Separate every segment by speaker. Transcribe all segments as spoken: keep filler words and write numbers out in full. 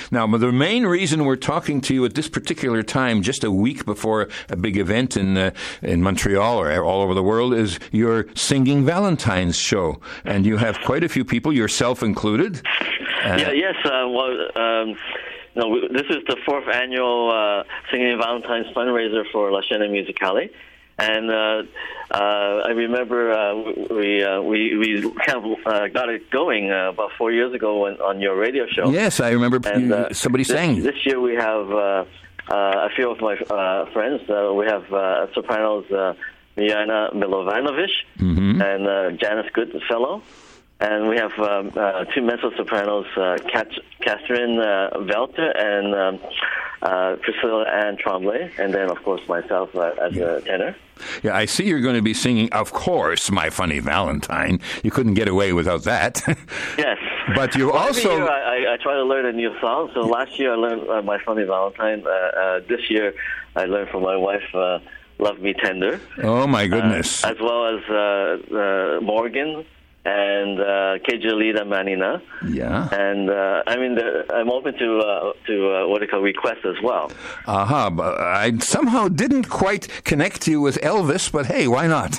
Speaker 1: Now, the main reason we're talking to you at this particular time, just a week before a big event in uh, in Montreal or all over the world, is your Singing Valentine's show. And you have quite a few people, yourself included. Uh,
Speaker 2: yeah, yes, uh, well, um, no, we, this is the fourth annual uh, Singing Valentine's fundraiser for La Chaîne Musicale. And uh, uh, I remember uh, we, uh, we we kind of uh, got it going uh, about four years ago when, on your radio show.
Speaker 1: Yes, I remember
Speaker 2: and, uh,
Speaker 1: somebody
Speaker 2: this,
Speaker 1: sang.
Speaker 2: This year we have uh, uh, a few of my uh, friends. Uh, we have uh, sopranos uh, Mijana Milovanovic mm-hmm. and uh, Janice Goodfellow. And we have um, uh, two mezzo-sopranos, uh, Kat- Catherine uh, Velter and um, uh, Priscilla Ann Tremblay, and then, of course, myself uh, as yeah. a tenor.
Speaker 1: Yeah, I see you're going to be singing, of course, My Funny Valentine. You couldn't get away without that.
Speaker 2: Yes.
Speaker 1: But you
Speaker 2: well,
Speaker 1: also...
Speaker 2: Every year I, I try to learn a new song. So last year I learned uh, My Funny Valentine. Uh, uh, this year I learned from my wife, uh, Love Me Tender.
Speaker 1: Oh, my goodness.
Speaker 2: Uh, as well as uh, uh, Morgan and uh, Kejalita Manina.
Speaker 1: Yeah.
Speaker 2: And, uh, I mean, the, I'm open to, uh, to uh, what they call requests as well.
Speaker 1: Aha, uh-huh, but I somehow didn't quite connect you with Elvis, but hey, why not?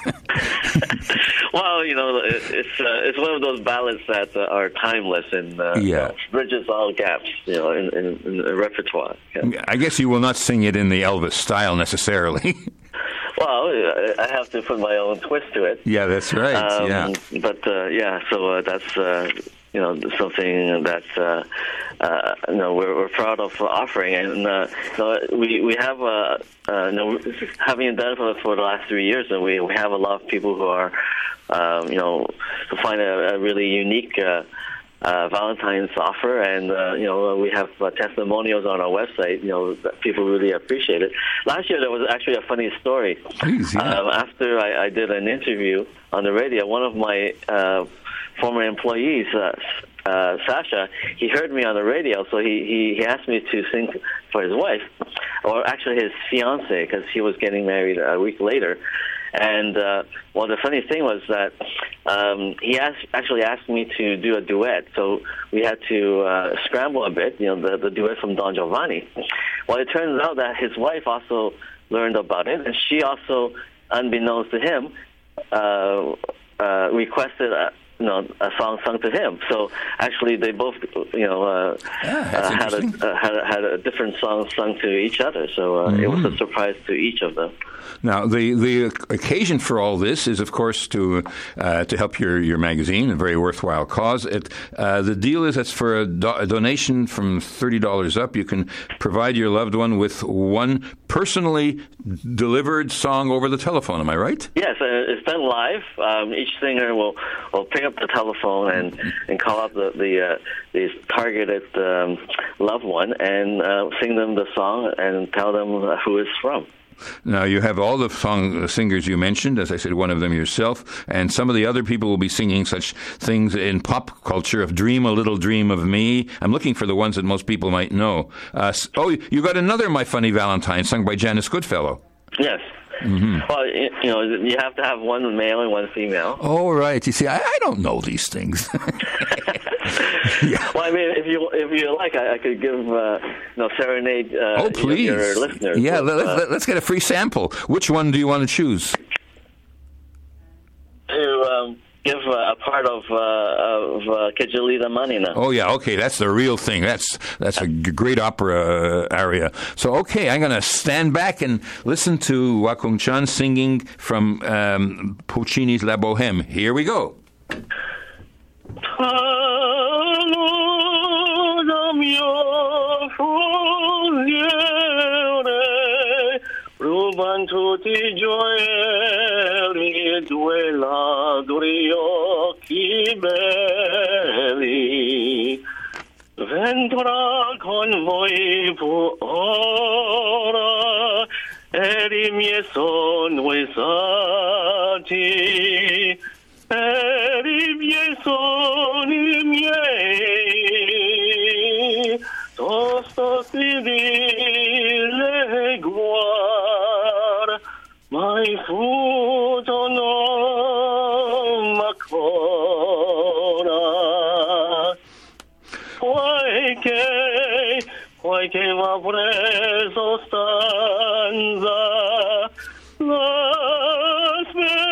Speaker 2: Well, you know, it, it's uh, it's one of those ballads that uh, are timeless and uh,
Speaker 1: yeah.
Speaker 2: you know, bridges all gaps, you know, in, in, in the repertoire. Yeah.
Speaker 1: I guess you will not sing it in the Elvis style necessarily.
Speaker 2: Well, I have to put my own twist to it.
Speaker 1: Yeah, that's right.
Speaker 2: Um,
Speaker 1: yeah.
Speaker 2: But uh, yeah, so uh, that's uh, you know something that uh, uh, you know we're, we're proud of offering, and uh, you know, we we have uh, uh, you know having done it for, for the last three years, and we we have a lot of people who are um, you know to find a, a really unique. Uh, Uh, Valentine's offer, and uh, you know we have uh, testimonials on our website. You know that people really appreciate it. Last year there was actually a funny story.
Speaker 1: Please, yeah.
Speaker 2: um, after I, I did an interview on the radio, one of my uh, former employees, uh, uh, Sasha, he heard me on the radio, so he, he, he asked me to sing for his wife, or actually his fiancée, because he was getting married a week later. And, uh, well, the funny thing was that um, he asked, actually asked me to do a duet, so we had to uh, scramble a bit, you know, the, the duet from Don Giovanni. Well, it turns out that his wife also learned about it, and she also, unbeknownst to him, uh, uh, requested a, you know, a song sung to him. So actually, they both, you know, uh,
Speaker 1: yeah,
Speaker 2: uh, had, a, uh, had a had a different song sung to each other. So uh, mm-hmm. it was a surprise to each of them.
Speaker 1: Now, the, the occasion for all this is, of course, to uh, to help your, your magazine, a very worthwhile cause. It, uh, the deal is it's for a, do- a donation from thirty dollars up. You can provide your loved one with one personally delivered song over the telephone. Am I right?
Speaker 2: Yes, uh, it's done live. Um, each singer will, will pick up the telephone and, and call up the the, uh, the targeted um, loved one and uh, sing them the song and tell them who it's from.
Speaker 1: Now, you have all the song singers you mentioned, as I said, one of them yourself, and some of the other people will be singing such things in pop culture of Dream a Little Dream of Me. I'm looking for the ones that most people might know. Uh, oh, you got another My Funny Valentine sung by Janice Goodfellow.
Speaker 2: Yes. Mm-hmm. Well, you know, you have to have one male and one female.
Speaker 1: Oh, right. You see, I, I don't know these things.
Speaker 2: Yeah. Well, I mean, if you if you like, I, I could give uh, you know serenade. Uh,
Speaker 1: oh, please,
Speaker 2: your, your listeners.
Speaker 1: Yeah,
Speaker 2: with,
Speaker 1: let,
Speaker 2: uh,
Speaker 1: let, let's get a free sample. Which one do you want to choose?
Speaker 2: To um, give uh, a part of uh, of uh, Kejalita Manina.
Speaker 1: Oh yeah, okay, that's the real thing. That's that's a g- great opera uh, aria. So okay, I'm going to stand back and listen to Wah-Kung Chan singing from um, Puccini's La Bohème. Here we go.
Speaker 3: Rubanto ti gioielli, due ladri occhi belli, venterà con voi ora, e i miei sono esatti, e i miei sono i miei, tosto si dile guar, mai futo non m'ancora, poiché poi che va preso stanza la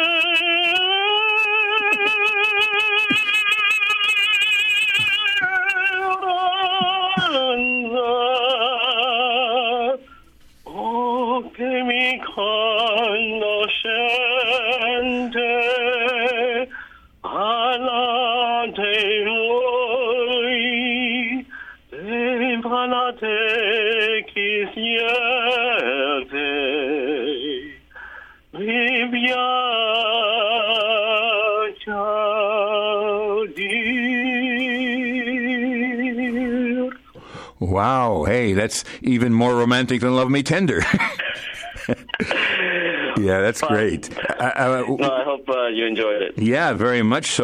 Speaker 3: speranza. Oh, che mi conoscente alla te voi devana te chi siete mi piace dir.
Speaker 1: Wow, hey, that's even more romantic than Love Me Tender. Yeah, that's great. I, I,
Speaker 2: No, I hope uh, you enjoyed it.
Speaker 1: yeah, very much so.